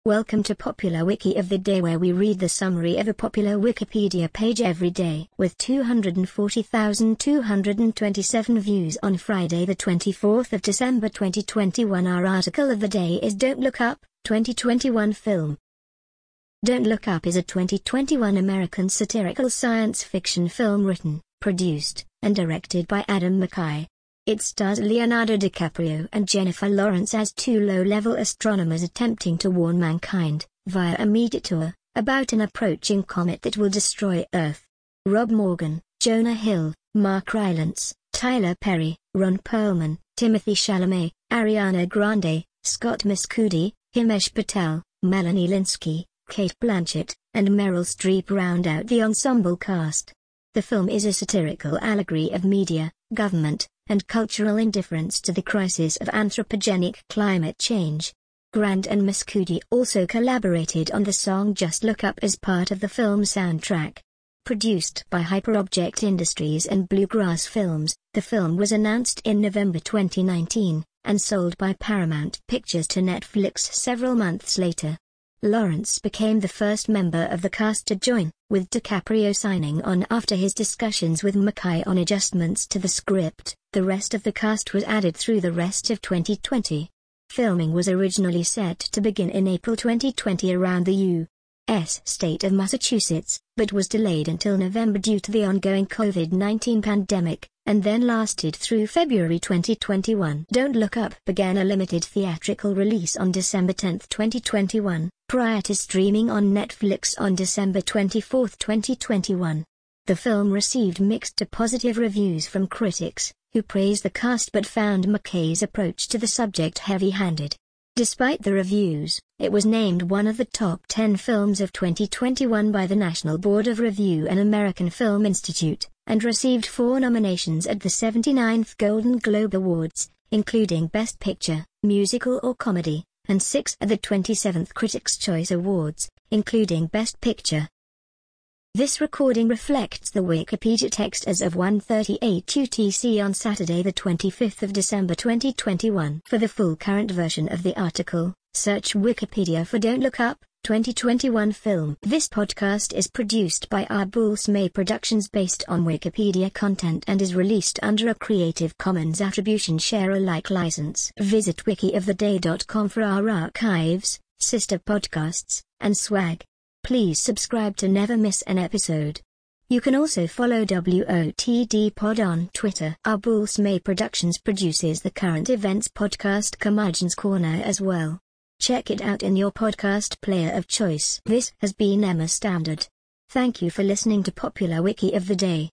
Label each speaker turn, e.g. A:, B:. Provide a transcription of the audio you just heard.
A: Welcome to Popular Wiki of the Day, where we read the summary of a popular Wikipedia page every day. With 240,227 views on Friday the 24th of December 2021, our article of the day is Don't Look Up, 2021 film. Don't Look Up is a 2021 American satirical science fiction film written, produced, and directed by Adam McKay. It stars Leonardo DiCaprio and Jennifer Lawrence as two low-level astronomers attempting to warn mankind, via a meteor, about an approaching comet that will destroy Earth. Rob Morgan, Jonah Hill, Mark Rylance, Tyler Perry, Ron Perlman, Timothy Chalamet, Ariana Grande, Scott Mescudi, Himesh Patel, Melanie Lynskey, Cate Blanchett, and Meryl Streep round out the ensemble cast. The film is a satirical allegory of media, government, and cultural indifference to the crisis of anthropogenic climate change. Grande and Mescudi also collaborated on the song Just Look Up as part of the film soundtrack. Produced by Hyperobject Industries and Bluegrass Films, the film was announced in November 2019, and sold by Paramount Pictures to Netflix several months later. Lawrence became the first member of the cast to join, with DiCaprio signing on after his discussions with McKay on adjustments to the script. The rest of the cast was added through the rest of 2020. Filming was originally set to begin in April 2020 around the U.S. state of Massachusetts, but was delayed until November due to the ongoing COVID-19 pandemic, and then lasted through February 2021. Don't Look Up began a limited theatrical release on December 10, 2021, prior to streaming on Netflix on December 24, 2021. The film received mixed to positive reviews from critics, who praised the cast but found McKay's approach to the subject heavy-handed. Despite the reviews, it was named one of the top 10 films of 2021 by the National Board of Review and American Film Institute, and received 4 nominations at the 79th Golden Globe Awards, including Best Picture, Musical or Comedy, and 6 at the 27th Critics' Choice Awards, including Best Picture. This recording reflects the Wikipedia text as of 1:38 UTC on Saturday the 25th of December 2021. For the full current version of the article, search Wikipedia for Don't Look Up, 2021 film. This podcast is produced by Arbul Smay Productions based on Wikipedia content and is released under a Creative Commons Attribution Share Alike license. Visit wikioftheday.com for our archives, sister podcasts, and swag. Please subscribe to never miss an episode. You can also follow WOTD Pod on Twitter. Arbul Smay Productions produces the current events podcast Curmudgeon's Corner as well. Check it out in your podcast player of choice. This has been Emma Standard. Thank you for listening to Popular Wiki of the Day.